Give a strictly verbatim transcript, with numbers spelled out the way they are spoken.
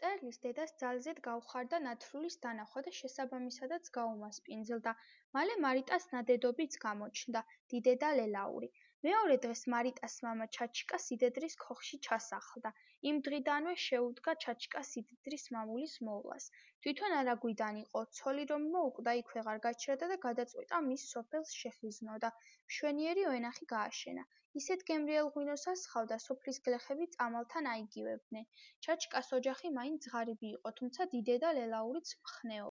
მწერლის დედას ძალზედ გაუხარდა ნათლულის დანახვა და შესაბამისადაც გაუმასპინძლდა. მალე მარიტას ნადედობიც გამოჩნდა, დიდედა ლელაური. მეორე დღეს მარიტას მამა ჩაჩიკა სიდედრის ქოხში ჩასახლდა. იმ დღიდანვე შეუდგა ჩაჩიკა სიდედრის მამულის მოვლას. თვითონ არა გვიდან იყო, ცოლი რომ მოუკვდა იქ ვეღარ გაჩერდა და გადაწყვიტა მის სოფელს შეხიზნოდა. მშვენიერი ვენახი გააშენა. ისეთ გემრიელ ღვინოს ასხავდა, სოფლის გლეხები წამალთან აიგივებდნენ. ჩაჩიკას ოჯახი მაინც ღარიბი იყო, თუმცა დიდედა ლელაურიც მხნეობდა.